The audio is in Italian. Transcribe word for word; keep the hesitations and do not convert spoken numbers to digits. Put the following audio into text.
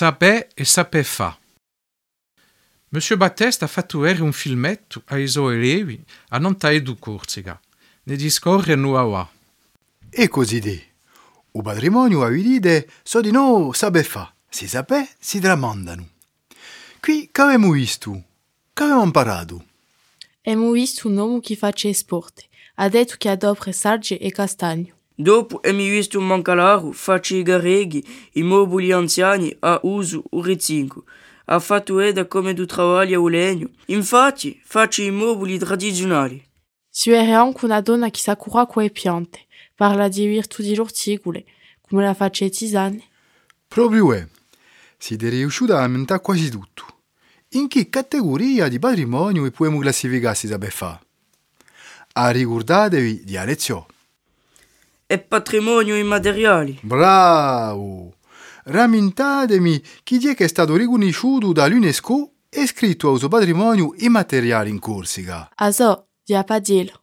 sapere e saper fa. Monsieur Batteste ha fatto vedere un filmetto ai suoi elevi a Nontae du Corsica. Ne discorre nuova. E così di. Il patrimonio avvidide so di no saper fa. Si sapè, si tramandano. Qui che abbiamo visto? Che abbiamo imparato? Abbiamo visto un uomo che face sport. Ha detto che adopera sarge e castagno. Dopo abbiamo visto un mancalaro, face i garreghi, i mobili anziani a uso urizinco. Ha fatto vedere come tu lavori a legno. Infatti, face i mobili tradizionali. Si vede anche una donna che sa curare con le piante. Parla di virtù di l'orticole, come la face tisane. Proprio è. Siete riusciti a inventare quasi tutto. In che categoria di patrimonio possiamo classificarsi saper fa? A ricordatevi di Alezio. È patrimonio immateriale. Bravo! Rammentatemi chi è che è stato riconosciuto dall'UNESCO e iscritto al suo patrimonio immateriale in Corsica. A so, di a pas dirlo.